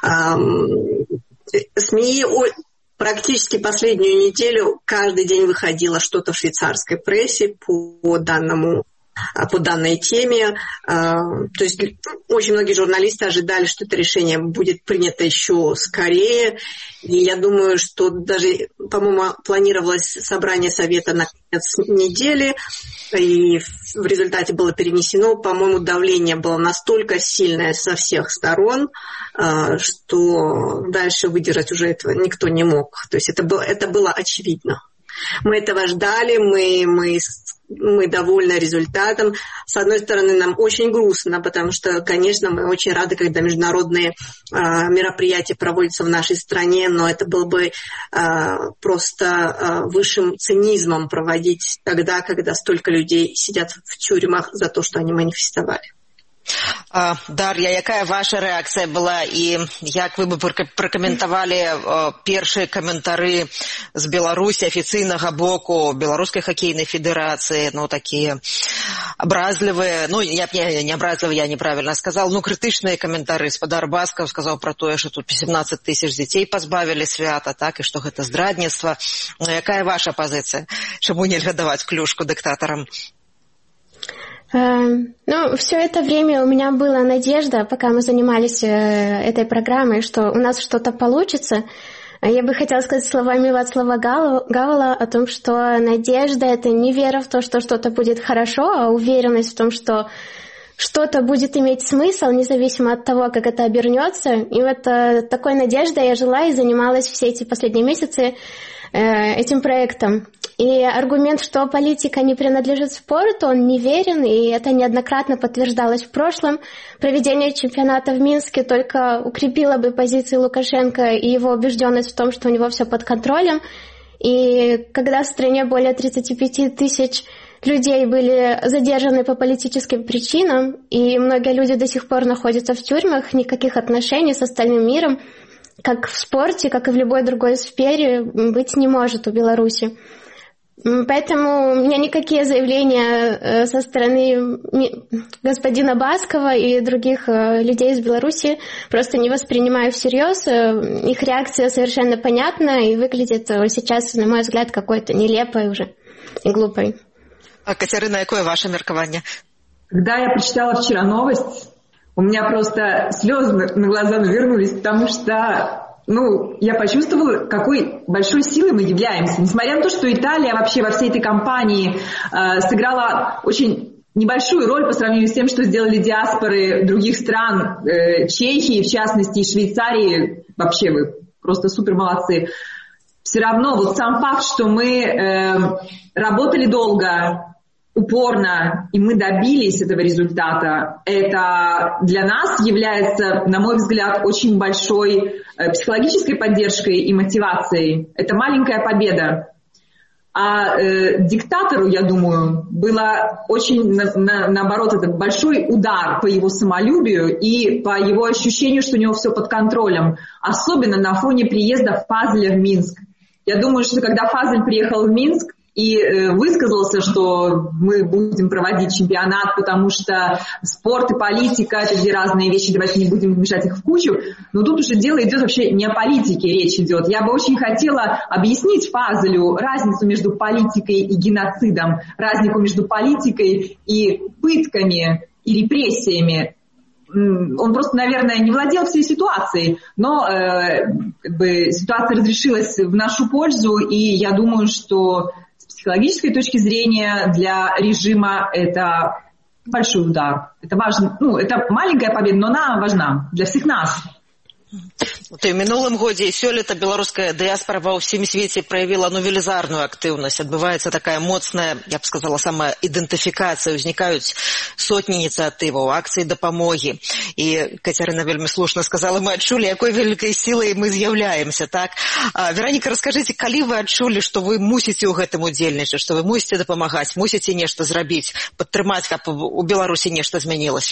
СМИ практически последнюю неделю каждый день выходило что-то в швейцарской прессе по данному по данной теме. То есть очень многие журналисты ожидали, что это решение будет принято еще скорее. И я думаю, что даже, по-моему, планировалось собрание Совета на конец недели, и в результате было перенесено. По-моему, давление было настолько сильное со всех сторон, что дальше выдержать уже этого никто не мог. То есть это было, это было очевидно. Мы этого ждали, мы, мы, мы довольны результатом. С одной стороны, нам очень грустно, потому что, конечно, мы очень рады, когда международные а, мероприятия проводятся в нашей стране, но это было бы а, просто а, высшим цинизмом проводить тогда, когда столько людей сидят в тюрьмах за то, что они манифестовали. Дар'я, якая ваша рэакцыя была і як вы бы пракаментавалі першыя каментары з Беларусі афіцыйнага боку беларускай хакейнай федэрацыі, ну такія абразлівыя, ну я не, не абразлівы, я неправільна сказал, ну крытычныя каментары. Спадар Баскаў сказаў пра тое, што тут сямнаццаць тысяч дзяцей пазбавілі свята, так, і што гэта здрадніцтва. Ну, якая ваша пазіцыя? Чаму нельга даваць клюшку дыктатарам? Ну, все это время у меня была надежда, пока мы занимались этой программой, что у нас что-то получится. Я бы хотела сказать словами Вацлава Гавела о том, что надежда — это не вера в то, что что-то будет хорошо, а уверенность в том, что что-то будет иметь смысл, независимо от того, как это обернется. И вот такой надеждой я жила и занималась все эти последние месяцы этим проектом. И аргумент, что политика не принадлежит спорту, он неверен, и это неоднократно подтверждалось в прошлом. Проведение чемпионата в Минске только укрепило бы позиции Лукашенко и его убежденность в том, что у него все под контролем. И когда в стране более тридцать пять тысяч людей были задержаны по политическим причинам, и многие люди до сих пор находятся в тюрьмах, никаких отношений с остальным миром, как в спорте, как и в любой другой сфере, быть не может у Беларуси. Поэтому у меня никакие заявления со стороны господина Баскова и других людей из Беларуси просто не воспринимаю всерьез. Их реакция совершенно понятна и выглядит сейчас, на мой взгляд, какой-то нелепой уже и глупой. А, Катерина, какое ваше меркование? Когда я прочитала вчера новость, у меня просто слезы на глаза навернулись, потому что ну, я почувствовала, какой большой силой мы являемся. Несмотря на то, что Италия вообще во всей этой кампании э, сыграла очень небольшую роль по сравнению с тем, что сделали диаспоры других стран, э, Чехии, в частности, и Швейцарии, вообще вы просто супер молодцы. Все равно вот сам факт, что мы э, работали долго, упорно, и мы добились этого результата, это для нас является, на мой взгляд, очень большой э, психологической поддержкой и мотивацией. Это маленькая победа. А э, диктатору, я думаю, было очень, на, на, наоборот, это большой удар по его самолюбию и по его ощущению, что у него все под контролем, особенно на фоне приезда Фазеля в Минск. Я думаю, что когда Фазель приехал в Минск, и высказался, что мы будем проводить чемпионат, потому что спорт и политика – это две разные вещи, давайте не будем мешать их в кучу. Но тут уже дело идет вообще не о политике, речь идет. Я бы очень хотела объяснить Фазелю разницу между политикой и геноцидом, разницу между политикой и пытками и репрессиями. Он просто, наверное, не владел всей ситуацией, но э, как бы ситуация разрешилась в нашу пользу, и я думаю, что с психологической точки зрения для режима это большой удар. Это важно, ну, это маленькая победа, но она важна для всех нас. У мінулым годзе і сёлета беларуская дыяспара ва ўсім свеце праявіла ну велізарную актыўнасць. Адбываецца такая моцная, я б сказала, сама ідэнтыфікацыя. Узнікаюць сотні ініцыятываў, акцыі дапамогі. І Кацярына вельмі слушна сказала, мы адчулі, якой вялікай сілай мы з'яўляемся. Так? А, Вераніка, раскажыце, калі вы адчулі, што вы мусіце ў гэтым удзельнічаць, што вы мусіце дапамагаць, мусіце нешта зрабіць, падтрымаць, каб у Беларусі нешта змянілася?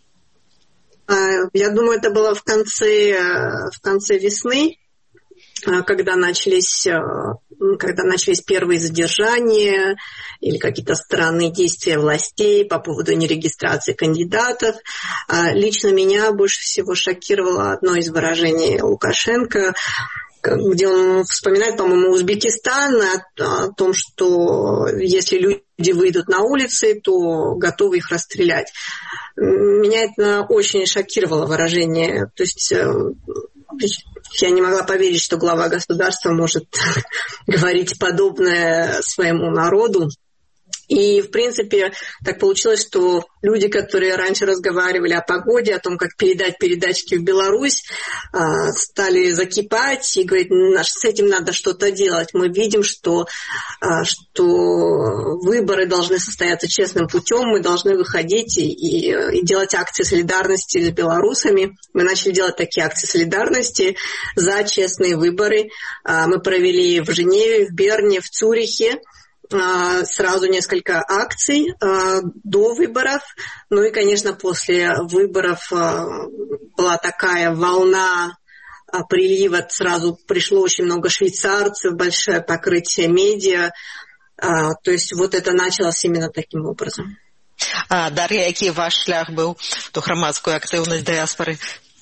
Я думаю, это было в конце, в конце весны, когда начались, когда начались первые задержания или какие-то странные действия властей по поводу нерегистрации кандидатов. Лично меня больше всего шокировало одно из выражений Лукашенко, где он вспоминает, по-моему, Узбекистан, о, о том, что если люди выйдут на улицы, то готовы их расстрелять. Меня это очень шокировало выражение. То есть я не могла поверить, что глава государства может говорить подобное своему народу. И, в принципе, так получилось, что люди, которые раньше разговаривали о погоде, о том, как передать передатчики в Беларусь, стали закипать и говорить, с этим надо что-то делать. Мы видим, что, что выборы должны состояться честным путем, мы должны выходить и, и делать акции солидарности с белорусами. Мы начали делать такие акции солидарности за честные выборы. Мы провели в Женеве, в Берне, в Цюрихе сразу несколько акций до выборов. Ну и, конечно, после выборов была такая волна прилива. Сразу пришло очень много швейцарцев, большое покрытие медиа. То есть вот это началось именно таким образом. А, Дар'я, який ваш шлях был до громадской активности диаспоры?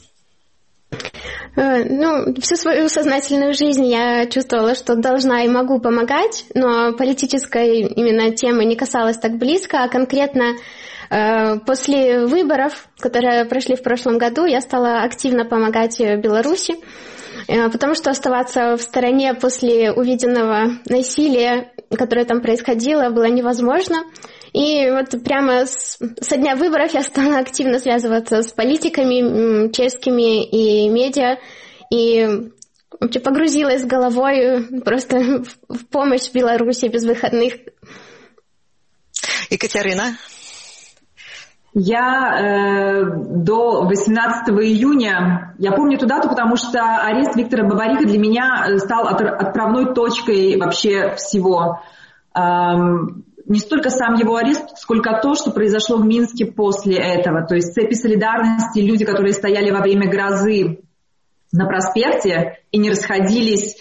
Ну, всю свою сознательную жизнь я чувствовала, что должна и могу помогать, но политической именно темы не касалась так близко, а конкретно э, после выборов, которые прошли в прошлом году, я стала активно помогать Беларуси, э, потому что оставаться в стороне после увиденного насилия, которое там происходило, было невозможно. И вот прямо с, со дня выборов я стала активно связываться с политиками чешскими и медиа, и вообще погрузилась головой просто в помощь Беларуси без выходных. Екатерина? Я э, до восемнадцатого июня, я помню эту дату, потому что арест Виктора Бабарико для меня стал отправной точкой вообще всего. Эм, не столько сам его арест, сколько то, что произошло в Минске после этого. То есть цепи солидарности, люди, которые стояли во время грозы на проспекте и не расходились.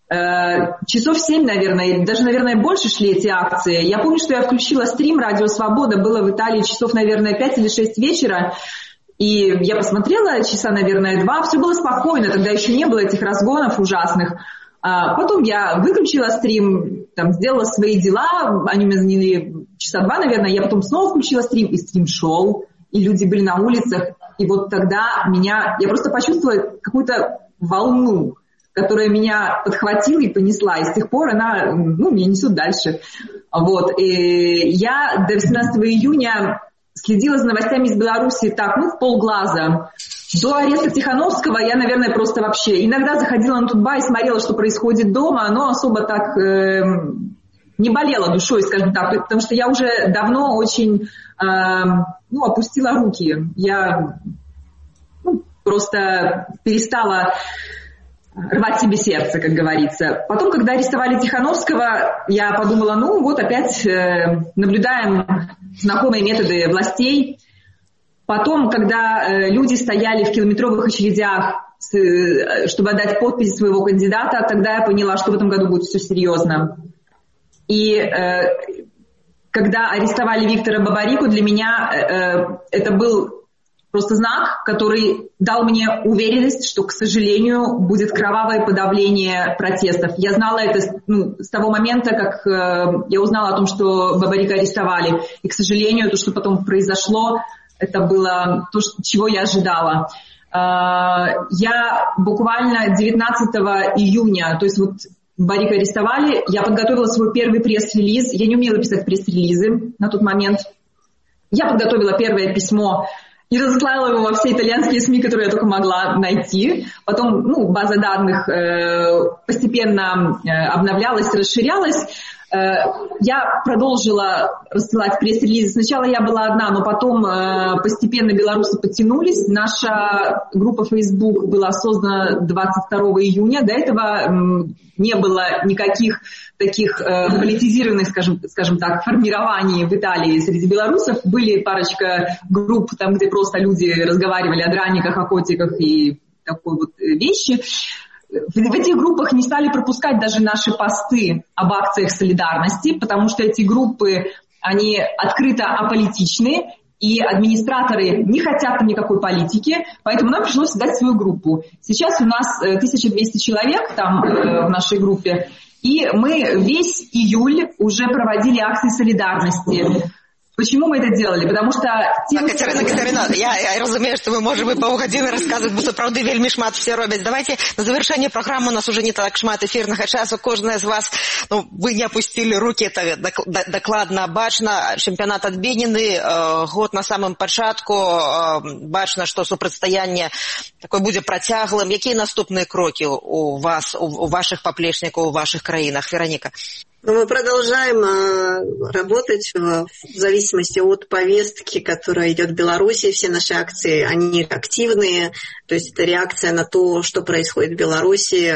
Часов семь, наверное, даже, наверное, больше шли эти акции. Я помню, что я включила стрим «Радио Свобода», было в Италии часов, наверное, пять или шесть вечера, и я посмотрела часа, наверное, два, все было спокойно, тогда еще не было этих разгонов ужасных. А потом я выключила стрим, там, сделала свои дела, они меня заняли часа два, наверное, я потом снова включила стрим, и стрим шел, и люди были на улицах, и вот тогда меня, я просто почувствовала какую-то волну, которая меня подхватила и понесла. И с тех пор она, ну, меня несет дальше. Вот. И я до восемнадцатого июня следила за новостями из Беларуси так, ну, в полглаза. До ареста Тихановского я, наверное, просто вообще иногда заходила на Тутба и смотрела, что происходит дома, но особо так э, не болела душой, скажем так, потому что я уже давно очень э, ну, опустила руки. Я ну, просто перестала рвать себе сердце, как говорится. Потом, когда арестовали Тихановского, я подумала, ну вот опять э, наблюдаем знакомые методы властей. Потом, когда э, люди стояли в километровых очередях, с, э, чтобы отдать подпись своего кандидата, тогда я поняла, что в этом году будет все серьезно. И э, когда арестовали Виктора Бабарико, для меня э, это был просто знак, который дал мне уверенность, что, к сожалению, будет кровавое подавление протестов. Я знала это ну, с того момента, как э, я узнала о том, что Бабарико арестовали. И, к сожалению, то, что потом произошло, это было то, что, чего я ожидала. Э, я буквально девятнадцатого июня, то есть вот Бабарико арестовали, я подготовила свой первый пресс-релиз. Я не умела писать пресс-релизы на тот момент. Я подготовила первое письмо и разослала его во все итальянские СМИ, которые я только могла найти. Потом ну, база данных э, постепенно э, обновлялась, расширялась. Э, я продолжила рассылать пресс-релизы. Сначала я была одна, но потом э, постепенно белорусы подтянулись. Наша группа Facebook была создана двадцать второго июня. До этого э, не было никаких таких э, политизированных, скажем, скажем так, формирований в Италии среди белорусов. Были парочка групп, там, где просто люди разговаривали о драниках, о котиках и такой вот вещи. В, в этих группах не стали пропускать даже наши посты об акциях солидарности, потому что эти группы, они открыто аполитичны, и администраторы не хотят никакой политики, поэтому нам пришлось создать свою группу. Сейчас у нас тысяча двести человек там э, в нашей группе, и мы весь июль уже проводили акции солидарности. Почему мы это делали? Потому что... Тем, а, Катерина, что... Катерина, я, я разумею, что мы можем и паўгадзіны расказваць, бо сапраўды вельмі шмат все робяць. Давайте на завершение программы, у нас уже не так шмат эфирнага часу, кожная з вас, ну, вы не опустили руки, это дакладна бачна, чэмпіянат адменены, э, год на самым пачатку, э, бачна, што супрацьстаянне такое будзе працяглым. Якія наступныя крокі у вас, у, у ваших паплечнікаў, у ваших краінах? Вероника. Но мы продолжаем э, работать в, в зависимости от повестки, которая идет в Беларуси. Все наши акции, они активные. То есть это реакция на то, что происходит в Беларуси.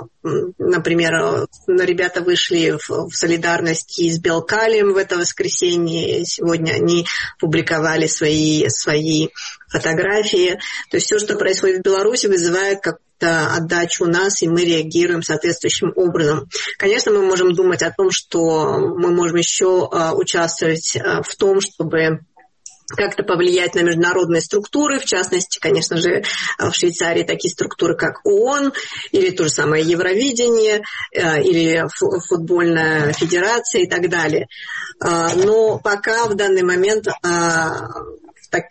Например, ребята вышли в, в солидарности с Белкалием в это воскресенье. Сегодня они публиковали свои, свои фотографии. То есть все, что происходит в Беларуси, вызывает как отдачу у нас, и мы реагируем соответствующим образом. Конечно, мы можем думать о том, что мы можем еще uh, участвовать uh, в том, чтобы как-то повлиять на международные структуры, в частности, конечно же, в Швейцарии такие структуры, как ООН, или то же самое Евровидение, или футбольная федерация и так далее. Но пока в данный момент так,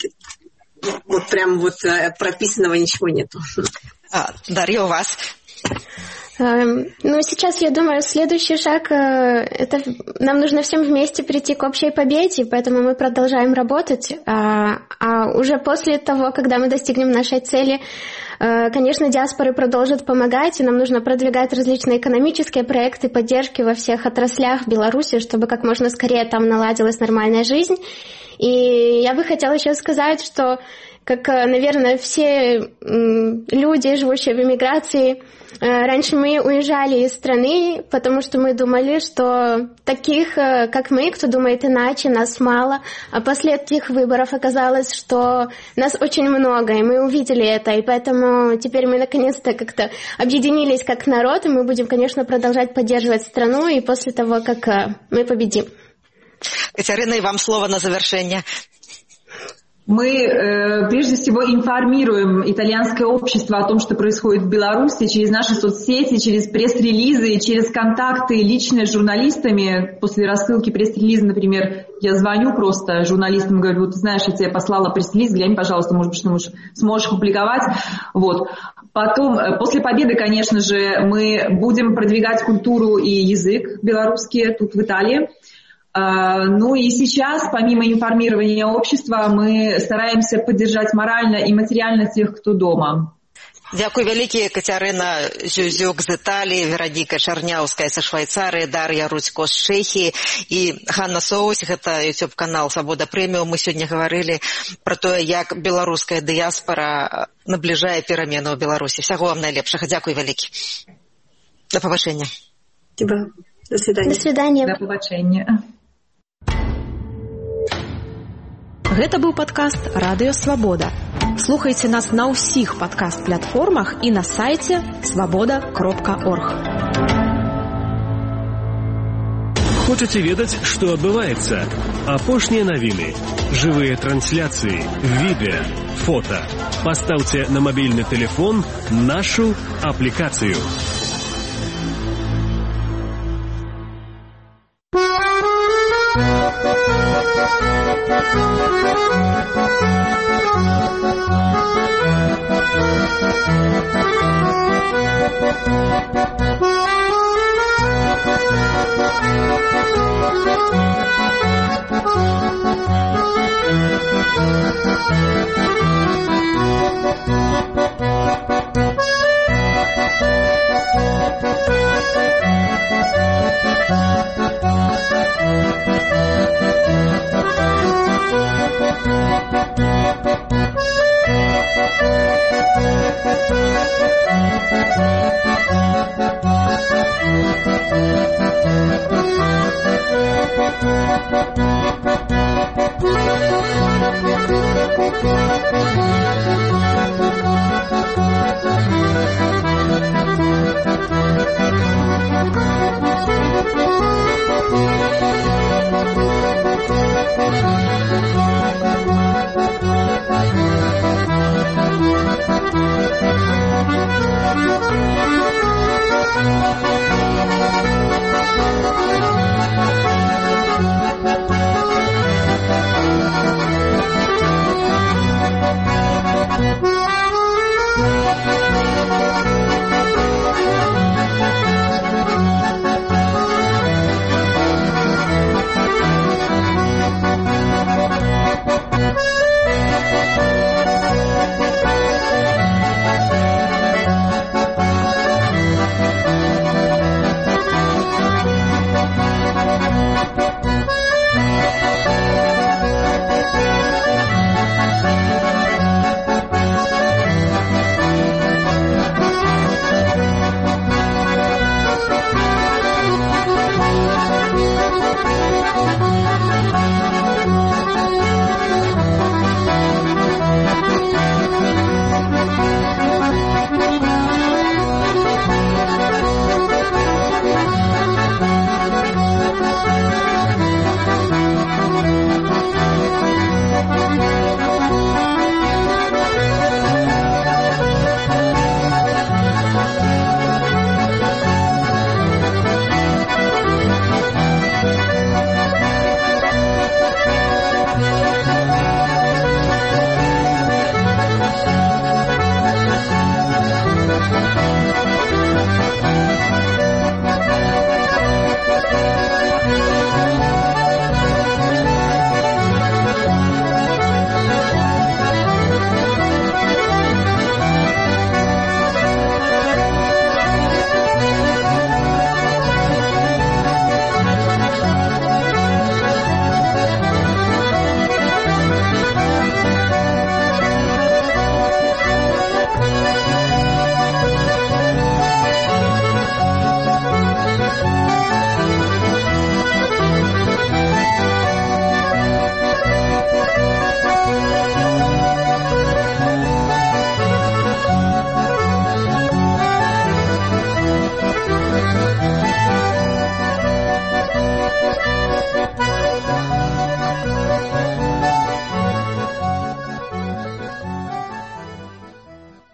вот прям вот прописанного ничего нету. А, Дарья, у вас? Ну, сейчас, я думаю, следующий шаг, это нам нужно всем вместе прийти к общей победе, поэтому мы продолжаем работать. А, а уже после того, когда мы достигнем нашей цели, конечно, диаспоры продолжат помогать, и нам нужно продвигать различные экономические проекты поддержки во всех отраслях Беларуси, чтобы как можно скорее там наладилась нормальная жизнь. И я бы хотела еще сказать, что, как, наверное, все люди, живущие в эмиграции, раньше мы уезжали из страны, потому что мы думали, что таких, как мы, кто думает иначе, нас мало. А после этих выборов оказалось, что нас очень много, и мы увидели это. И поэтому теперь мы наконец-то как-то объединились как народ, и мы будем, конечно, продолжать поддерживать страну и после того, как мы победим. Катерина, и вам слово на завершение. Мы э, прежде всего информируем итальянское общество о том, что происходит в Беларуси через наши соцсети, через пресс-релизы, через контакты личные с журналистами. После рассылки пресс-релиза, например, я звоню просто журналистам и говорю: вот, знаешь, я тебе послала пресс-релиз, глянь, пожалуйста, может быть, ты сможешь публиковать. Вот. Потом, после победы, конечно же, мы будем продвигать культуру и язык белорусский тут в Италии. Ну и сейчас, помимо информирования общества, мы стараемся поддержать морально и материально тех, кто дома. Дякую вялікі, Кацярына Зюзюк з Італіі, Вераніка Чарняўская са Швайцарыі, Дар'я Рудзько з Чэхіі і Ганна Соус, гэта YouTube-канал «Свабода Прэміум». Мы сёння гаварылі пра тое, як беларуская дыяспара набліжае перамены ў Беларусі. Всяго вам найлепшага. Дякую вялікі. До пабачэння. Спасибо. До свидания. До свидания. До пабачэння. Гэта быў падкаст «Радыё Свабода». Слухайце нас на ўсіх падкаст-платформах і на сайце свабода кропка орг. Хочаце ведаць, што адбываецца? Апошнія навіны, жывыя трансляцыі, відэа, фота. Пастаўце на мабільны тэлефон нашу аплікацыю. Thank you.